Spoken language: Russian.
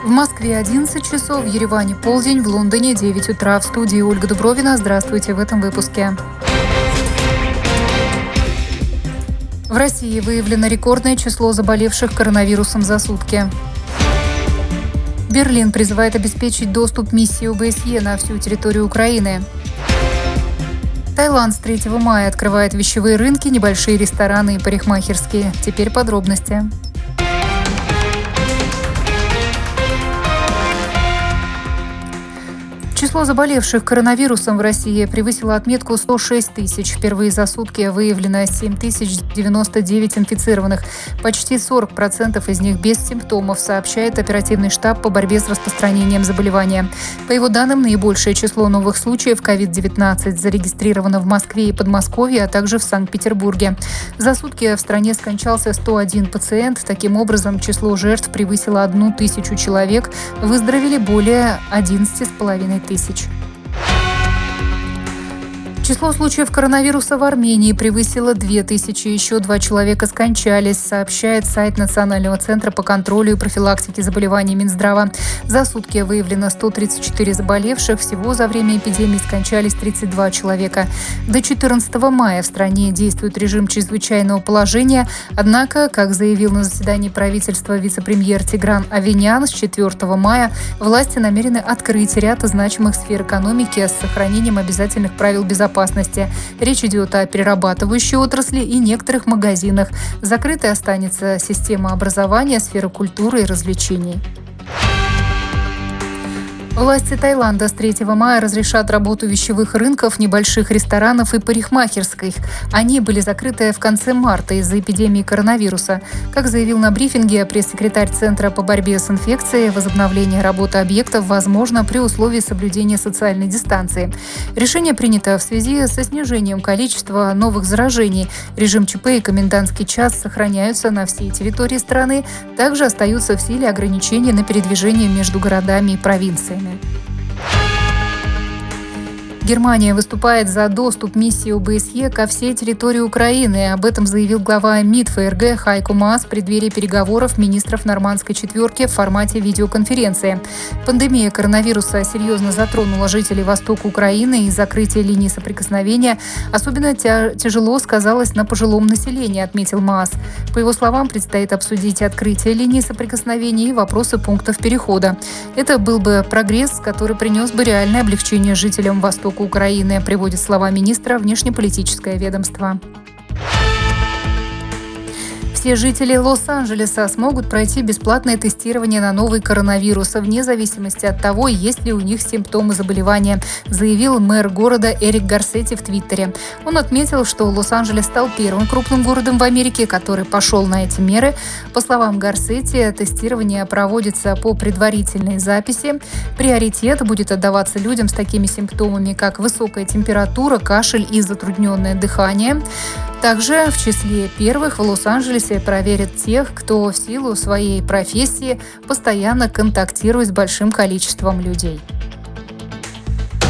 В Москве 11 часов, в Ереване полдень, в Лондоне 9 утра. В студии Ольга Дубровина. Здравствуйте в этом выпуске. В России выявлено рекордное число заболевших коронавирусом за сутки. Берлин призывает обеспечить доступ миссии ОБСЕ на всю территорию Украины. Таиланд с 3 мая открывает вещевые рынки, небольшие рестораны и парикмахерские. Теперь подробности. Число заболевших коронавирусом в России превысило отметку 106 тысяч. Впервые за сутки выявлено 7099 инфицированных. Почти 40% из них без симптомов, сообщает оперативный штаб по борьбе с распространением заболевания. По его данным, наибольшее число новых случаев COVID-19 зарегистрировано в Москве и Подмосковье, а также в Санкт-Петербурге. За сутки в стране скончался 101 пациент. Таким образом, число жертв превысило 1000 человек. Выздоровели более 11,5 тысяч. Число случаев коронавируса в Армении превысило 2000. Еще 2 человека скончались, сообщает сайт Национального центра по контролю и профилактике заболеваний Минздрава. За сутки выявлено 134 заболевших. Всего за время эпидемии скончались 32 человека. До 14 мая в стране действует режим чрезвычайного положения. Однако, как заявил на заседании правительства вице-премьер Тигран Авенян, с 4 мая власти намерены открыть ряд значимых сфер экономики с сохранением обязательных правил безопасности. Речь идет о перерабатывающей отрасли и некоторых магазинах. Закрытой останется система образования, сфера культуры и развлечений. Власти Таиланда с 3 мая разрешат работу вещевых рынков, небольших ресторанов и парикмахерских. Они были закрыты в конце марта из-за эпидемии коронавируса. Как заявил на брифинге пресс-секретарь Центра по борьбе с инфекцией, возобновление работы объектов возможно при условии соблюдения социальной дистанции. Решение принято в связи со снижением количества новых заражений. Режим ЧП и комендантский час сохраняются на всей территории страны. Также остаются в силе ограничения на передвижение между городами и провинциями. Германия выступает за доступ миссии ОБСЕ ко всей территории Украины. Об этом заявил глава МИД ФРГ Хайко Маас в преддверии переговоров министров Нормандской четверки в формате видеоконференции. Пандемия коронавируса серьезно затронула жителей востока Украины, и закрытие линий соприкосновения особенно тяжело сказалось на пожилом населении, отметил Маас. По его словам, предстоит обсудить открытие линий соприкосновения и вопросы пунктов перехода. Это был бы прогресс, который принес бы реальное облегчение жителям востока Украины, приводит слова министра внешнеполитическое ведомство. Все жители Лос-Анджелеса смогут пройти бесплатное тестирование на новый коронавирус, вне зависимости от того, есть ли у них симптомы заболевания, заявил мэр города Эрик Гарсетти в Твиттере. Он отметил, что Лос-Анджелес стал первым крупным городом в Америке, который пошел на эти меры. По словам Гарсетти, тестирование проводится по предварительной записи. Приоритет будет отдаваться людям с такими симптомами, как высокая температура, кашель и затрудненное дыхание. Также в числе первых в Лос-Анджелесе проверят тех, кто в силу своей профессии постоянно контактирует с большим количеством людей.